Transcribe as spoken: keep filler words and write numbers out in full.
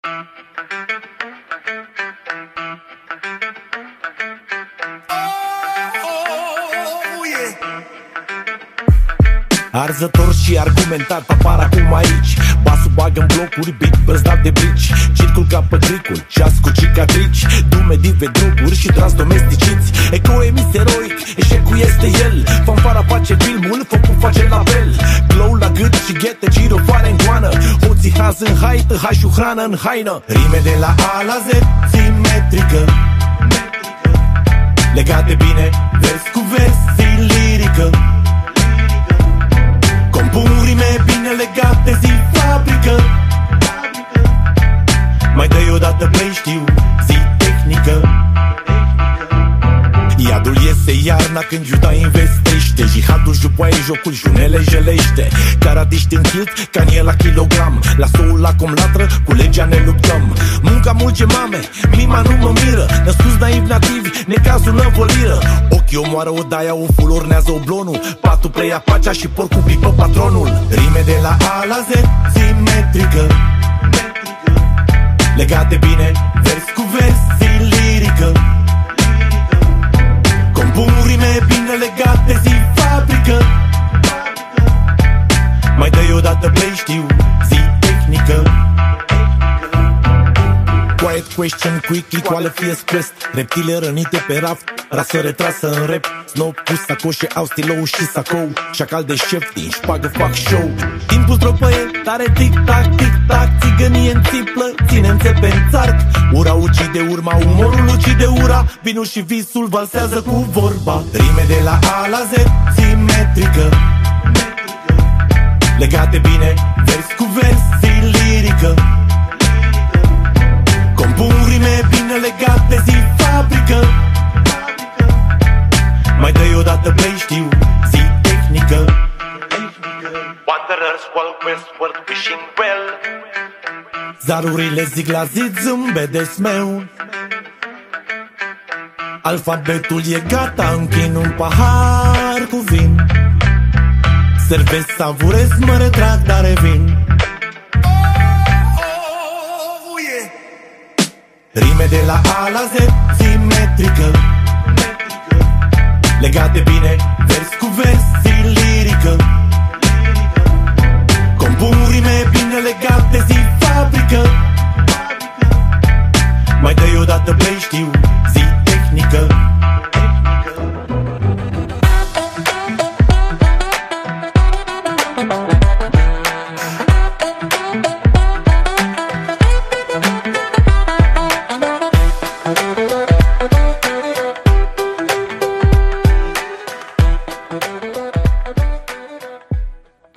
Arzător și argumentat apar acum aici. Basul bagă în blocuri, beat brăzdat de brici. Circul ca pe cricul, ceas cu cicatrici. Dumedive, droguri și tras domesticiți. Eco emis eroic, eșecul este el. Fanfara face filmul, focul face la fel. Glow la gât și ghete, girofoare în goană. Hoții haz în haită, hașu hrană în haină. Rime de la A la Z, simetrică, legate bine, vers cu vers, zi lirică. Compun rime bine legate, zi fabrică. Mai dă-i odată play, știu, zi tehnică. Iadul iese iarna când Iuda investește. Jihadul jupoaie jocul, junele jelește. Caradiști în kilt, ca nie la kilogram. La soul la cum latră, cu legea ne luptăm. Munca mulge mame, mima nu mă miră. Născuți naiv nativi, necazul năvoliră. Ochii omoară odaia, o ful ornează oblonul. Patul preia pacea și porcul pipă patronul. Rime de la A la Z, simetrică, legate bine, vers cu vers, zi lirică. Compun rime bine legate, zi fabrică. Mai dă-i odată play, știu, zi tehnică. Quiet question, quickly, qualifies quest. Reptile rănite pe raft, rasă retrasă în rap. Snow pus sacoșe, au stilou și sacou. Șacal de șef din șpagă fac show. Timpul stropăie, tare tic-tac, tic-tac. Țigănie în țiplă, ține-n țepe în țarc. Ura ucide urma, umorul ucide ura. Vinul și visul valsează cu vorba. Rime de la A la Z, simetrică, legate bine, vers cu vers, zi lirică. Compun rime bine legate, zi fabrică. Mai dă-i odată play, știu, zi tehnică. Wanderers, wild westward, wishing well. Zarurile zic la zi, zâmbedes meu. Alfabetul e gata, închin un pahar cu vin. Servesc, savurez, mă retrag, dar revin. Rime de la A la Z, simetrică, legate bine, vers cu vers,